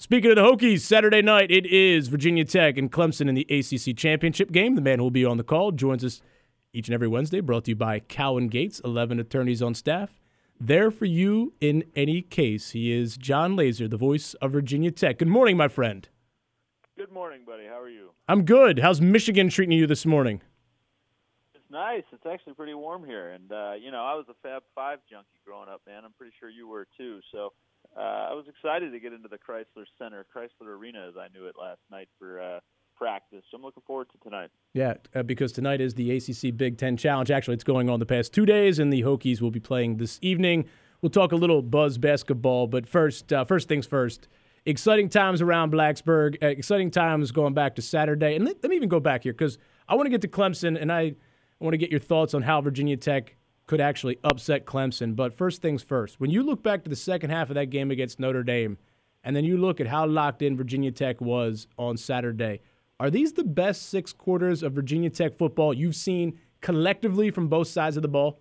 Speaking of the Hokies, Saturday night it is Virginia Tech and Clemson in the ACC Championship game. The man who will be on the call joins us each and every Wednesday, brought to you by Cowan Gates, 11 attorneys on staff. There for you in any case. He is John Laser, the voice of Virginia Tech. Good morning, my friend. Good morning, buddy. How are you? I'm good. How's Michigan treating you this morning? It's nice. It's actually pretty warm here. And, I was a Fab 5 junkie growing up, man. I'm pretty sure you were too. So I was excited to get into the Chrysler Arena, as I knew it last night for practice. So I'm looking forward to tonight. Yeah, because tonight is the ACC Big Ten Challenge. Actually, it's going on the past 2 days, and the Hokies will be playing this evening. We'll talk a little Buzz basketball, but first things first. Exciting times around Blacksburg. Exciting times going back to Saturday. And let me even go back here because I want to get to Clemson, and I want to get your thoughts on how Virginia Tech could actually upset Clemson. But first things first, when you look back to the second half of that game against Notre Dame, and then you look at how locked in Virginia Tech was on Saturday, are these the best 6 quarters of Virginia Tech football you've seen collectively from both sides of the ball?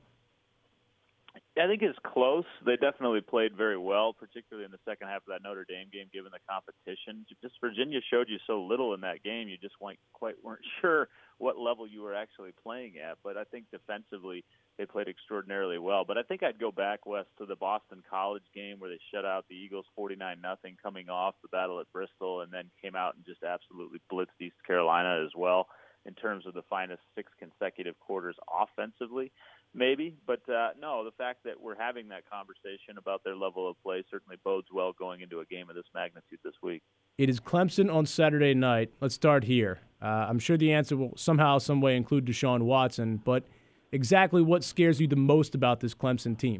I think it's close. They definitely played very well, particularly in the second half of that Notre Dame game, given the competition. Just Virginia showed you so little in that game, you just weren't sure what level you were actually playing at. But I think defensively they played extraordinarily well. But I think I'd go back, Wes, to the Boston College game where they shut out the Eagles 49-0 coming off the battle at Bristol, and then came out and just absolutely blitzed East Carolina as well in terms of the finest 6 consecutive quarters offensively. Maybe, but no, the fact that we're having that conversation about their level of play certainly bodes well going into a game of this magnitude this week. It is Clemson on Saturday night. Let's start here. I'm sure the answer will somehow, some way include Deshaun Watson, but exactly what scares you the most about this Clemson team?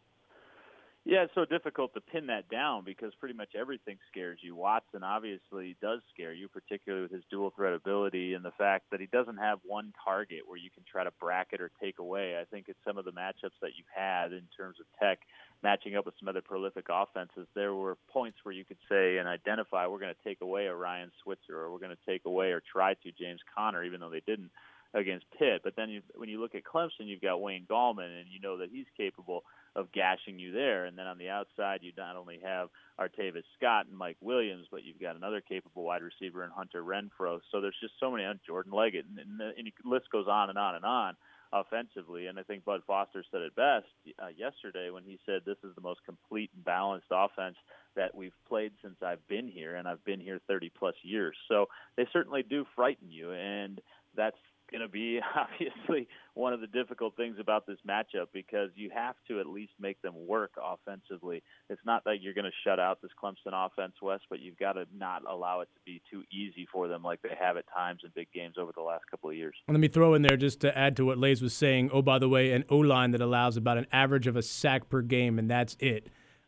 Yeah, it's so difficult to pin that down because pretty much everything scares you. Watson obviously does scare you, particularly with his dual threat ability and the fact that he doesn't have one target where you can try to bracket or take away. I think it's some of the matchups that you've had in terms of Tech matching up with some other prolific offenses. There were points where you could say and identify we're going to take away a Ryan Switzer or we're going to take away or try to James Conner, even though they didn't against Pitt. But then when you look at Clemson, you've got Wayne Gallman, and you know that he's capable of gashing you there. And then on the outside, you not only have Artavis Scott and Mike Williams, but you've got another capable wide receiver in Hunter Renfrow. So there's just so many, Jordan Leggett, and the list goes on and on and on offensively. And I think Bud Foster said it best yesterday when he said this is the most complete and balanced offense that we've played since I've been here, and I've been here 30-plus years. So they certainly do frighten you, and that's going to be obviously one of the difficult things about this matchup because you have to at least make them work offensively. It's not that you're going to shut out this Clemson offense, Wes, but you've got to not allow it to be too easy for them like they have at times in big games over the last couple of years. Let me throw in there just to add to what Lays was saying, oh, by the way, an O-line that allows about an average of a sack per game, and that's it.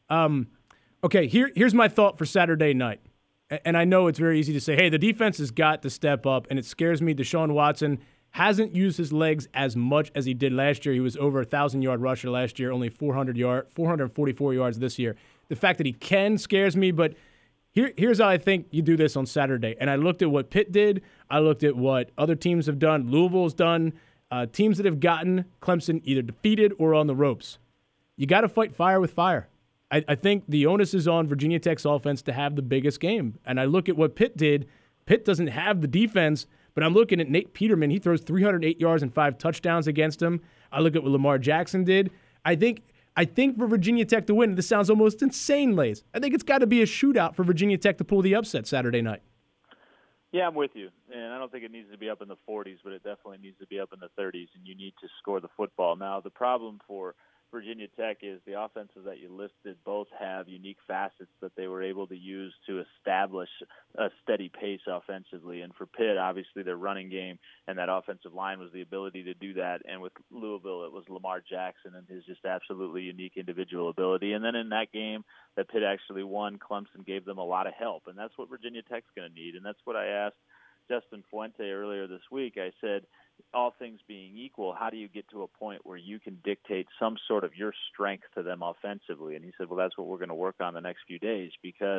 Okay, here's my thought for Saturday night. And I know it's very easy to say, hey, the defense has got to step up, and it scares me. Deshaun Watson hasn't used his legs as much as he did last year. He was over a 1,000-yard rusher last year, only 444 yards this year. The fact that he can scares me, but here's how I think you do this on Saturday. And I looked at what Pitt did. I looked at what other teams have done. Louisville's done. Teams that have gotten Clemson either defeated or on the ropes. You got to fight fire with fire. I think the onus is on Virginia Tech's offense to have the biggest game. And I look at what Pitt did. Pitt doesn't have the defense, but I'm looking at Nate Peterman. He throws 308 yards and 5 touchdowns against him. I look at what Lamar Jackson did. I think for Virginia Tech to win, this sounds almost insane, Lays. I think it's got to be a shootout for Virginia Tech to pull the upset Saturday night. Yeah, I'm with you. And I don't think it needs to be up in the 40s, but it definitely needs to be up in the 30s, and you need to score the football. Now, the problem for Virginia Tech is the offenses that you listed both have unique facets that they were able to use to establish a steady pace offensively. And for Pitt, obviously their running game and that offensive line was the ability to do that. And with Louisville, it was Lamar Jackson and his just absolutely unique individual ability. And then in that game that Pitt actually won, Clemson gave them a lot of help. And that's what Virginia Tech's going to need. And that's what I asked Justin Fuente earlier this week. I said, all things being equal, how do you get to a point where you can dictate some sort of your strength to them offensively? And he said, well, that's what we're going to work on the next few days because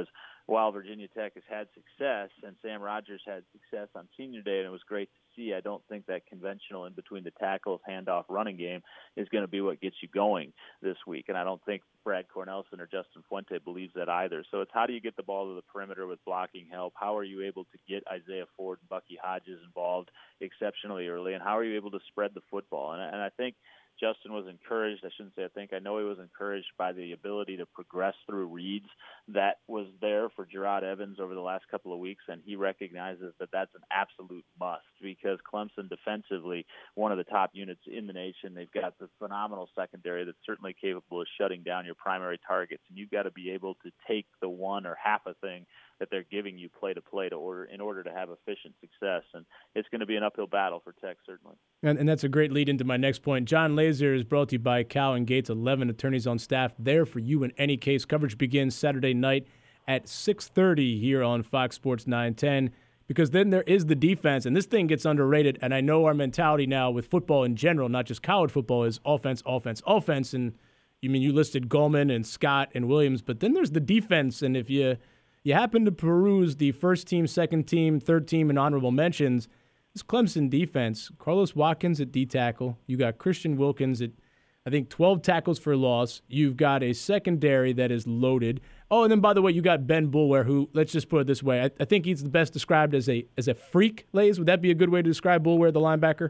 while Virginia Tech has had success and Sam Rogers had success on senior day, and it was great to see, I don't think that conventional in between the tackles, handoff, running game is going to be what gets you going this week. And I don't think Brad Cornelsen or Justin Fuente believes that either. So it's how do you get the ball to the perimeter with blocking help? How are you able to get Isaiah Ford and Bucky Hodges involved exceptionally early? And how are you able to spread the football? And I think Justin was encouraged. I shouldn't say I think. I know he was encouraged by the ability to progress through reads that was there for Gerard Evans over the last couple of weeks, and he recognizes that that's an absolute must because Clemson defensively, one of the top units in the nation. They've got the phenomenal secondary that's certainly capable of shutting down your primary targets, and you've got to be able to take the one or half a thing that they're giving you play to play in order to have efficient success. And it's going to be an uphill battle for Tech, certainly. And that's a great lead into my next point. John Laser is brought to you by Cowan Gates, 11 attorneys on staff there for you in any case. Coverage begins Saturday night at 6:30 here on Fox Sports 910, because then there is the defense, and this thing gets underrated. And I know our mentality now with football in general, not just college football, is offense, offense, offense. And you listed Gallman and Scott and Williams, but then there's the defense. And if you happen to peruse the first team, second team, third team, and honorable mentions, this Clemson defense, Carlos Watkins at D-tackle. You got Christian Wilkins at, I think, 12 tackles for loss. You've got a secondary that is loaded. Oh, and then, by the way, you got Ben Boulware, who, let's just put it this way, I think he's the best described as a freak, Lays. Would that be a good way to describe Boulware, the linebacker?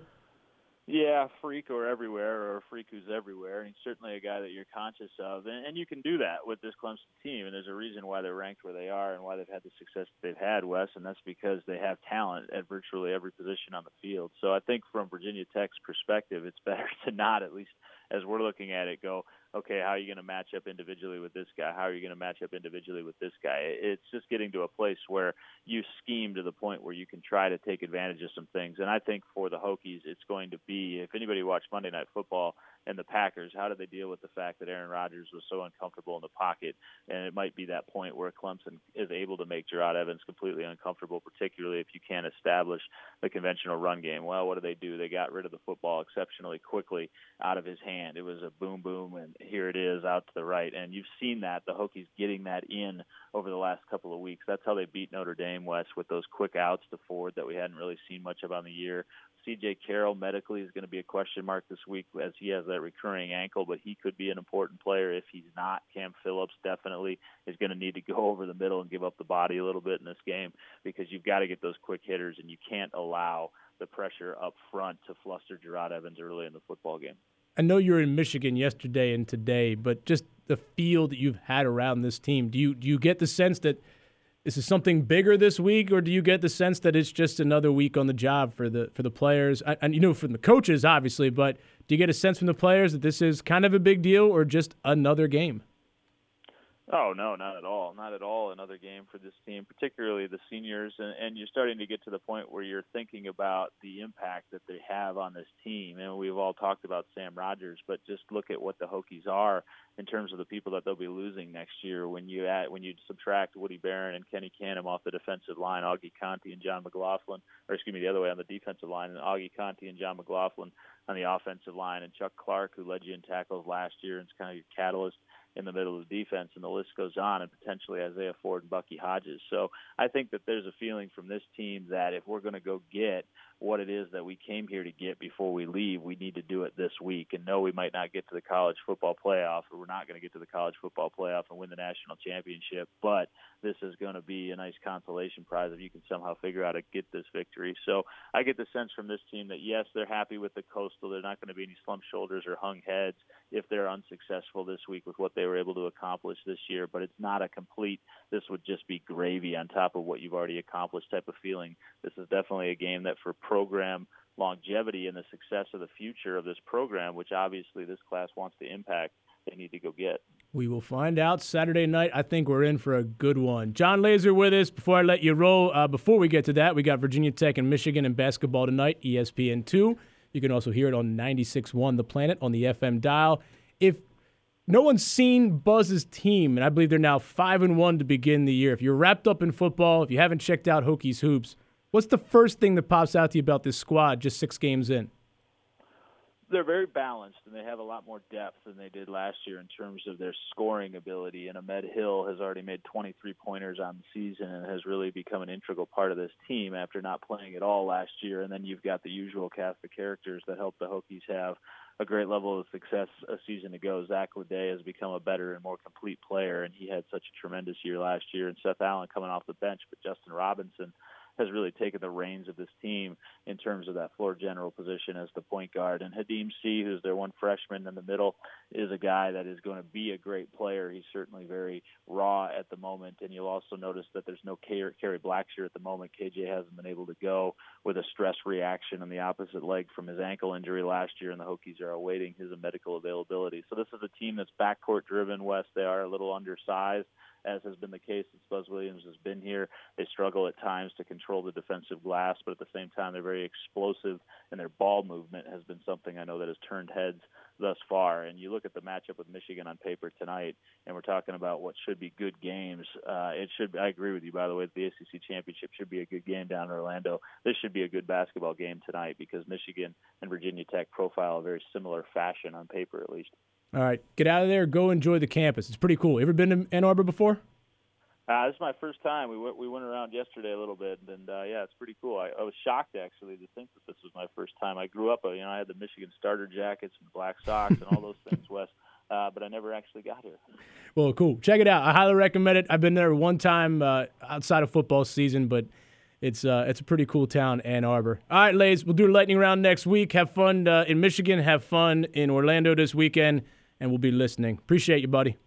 Yeah, freak or everywhere, or a freak who's everywhere. And he's certainly a guy that you're conscious of. And you can do that with this Clemson team. And there's a reason why they're ranked where they are and why they've had the success that they've had, Wes, and that's because they have talent at virtually every position on the field. So I think from Virginia Tech's perspective, it's better to not, at least as we're looking at it, go, okay, how are you going to match up individually with this guy? How are you going to match up individually with this guy? It's just getting to a place where you scheme to the point where you can try to take advantage of some things. And I think for the Hokies, it's going to be, if anybody watched Monday Night Football and the Packers, how did they deal with the fact that Aaron Rodgers was so uncomfortable in the pocket? And it might be that point where Clemson is able to make Gerard Evans completely uncomfortable, particularly if you can't establish the conventional run game. Well, what do? They got rid of the football exceptionally quickly out of his hand. It was a boom, boom, and here it is out to the right. And you've seen that, the Hokies getting that in over the last couple of weeks. That's how they beat Notre Dame, West, with those quick outs to Ford that we hadn't really seen much of on the year. C.J. Carroll medically is going to be a question mark this week as he has that recurring ankle, but he could be an important player if he's not. Cam Phillips definitely is going to need to go over the middle and give up the body a little bit in this game because you've got to get those quick hitters, and you can't allow the pressure up front to fluster Gerard Evans early in the football game. I know you're in Michigan yesterday and today, but just the feel that you've had around this team, do you get the sense that this is something bigger this week, or do you get the sense that it's just another week on the job for the players? And from the coaches, obviously, but do you get a sense from the players that this is kind of a big deal or just another game? Oh, no, not at all. Not at all another game for this team, particularly the seniors. And you're starting to get to the point where you're thinking about the impact that they have on this team. And we've all talked about Sam Rogers, but just look at what the Hokies are in terms of the people that they'll be losing next year. When you subtract Woody Barron and Kenny Canham off the defensive line, Augie Conti and John McLaughlin, the other way on the defensive line, and Augie Conti and John McLaughlin on the offensive line, and Chuck Clark, who led you in tackles last year and is kind of your catalyst in the middle of the defense, and the list goes on, and potentially Isaiah Ford and Bucky Hodges. So I think that there's a feeling from this team that if we're going to go get what it is that we came here to get before we leave, we need to do it this week. And no, we might not get to the college football playoff, or we're not going to get to the college football playoff and win the national championship, but this is going to be a nice consolation prize if you can somehow figure out how to get this victory. So I get the sense from this team that, yes, they're happy with the Coastal. They're not going to be any slumped shoulders or hung heads if they're unsuccessful this week with what they were able to accomplish this year, but it's not a complete, this would just be gravy on top of what you've already accomplished type of feeling. This is definitely a game that for program longevity and the success of the future of this program, which obviously this class wants to impact, they need to go get. We will find out Saturday night. I think we're in for a good one. John Laser with us. Before I let you roll, before we get to that, we got Virginia Tech and Michigan in basketball tonight, ESPN2. You can also hear it on 96.1 The Planet on the FM dial. If no one's seen Buzz's team, and I believe they're now 5-1 to begin the year, if you're wrapped up in football, if you haven't checked out Hokies Hoops, what's the first thing that pops out to you about this squad just 6 games in? They're very balanced, and they have a lot more depth than they did last year in terms of their scoring ability. And Ahmed Hill has already made 23-pointers on the season and has really become an integral part of this team after not playing at all last year. And then you've got the usual cast of characters that help the Hokies have a great level of success a season ago. Zach Leday has become a better and more complete player, and he had such a tremendous year last year. And Seth Allen coming off the bench, but Justin Robinson has really taken the reins of this team in terms of that floor general position as the point guard. And Hadim C., who's their one freshman in the middle, is a guy that is going to be a great player. He's certainly very raw at the moment. And you'll also notice that there's no Kerry Blackshear at the moment. KJ hasn't been able to go with a stress reaction on the opposite leg from his ankle injury last year, and the Hokies are awaiting his medical availability. So this is a team that's backcourt driven, Wes. They are a little undersized, as has been the case since Buzz Williams has been here. They struggle at times to control the defensive glass, but at the same time, they're very explosive, and their ball movement has been something I know that has turned heads thus far. And you look at the matchup with Michigan on paper tonight, and we're talking about what should be good games. I agree with you, by the way, the ACC Championship should be a good game down in Orlando. This should be a good basketball game tonight because Michigan and Virginia Tech profile a very similar fashion on paper, at least. All right, get out of there. Go enjoy the campus. It's pretty cool. You ever been to Ann Arbor before? This is my first time. We went around yesterday a little bit, and yeah, it's pretty cool. I was shocked actually to think that this was my first time. I grew up, I had the Michigan starter jackets and black socks and all those things, Wes, but I never actually got here. Well, cool. Check it out. I highly recommend it. I've been there one time outside of football season, but it's a pretty cool town, Ann Arbor. All right, Lays, we'll do a lightning round next week. Have fun in Michigan. Have fun in Orlando this weekend, and we'll be listening. Appreciate you, buddy.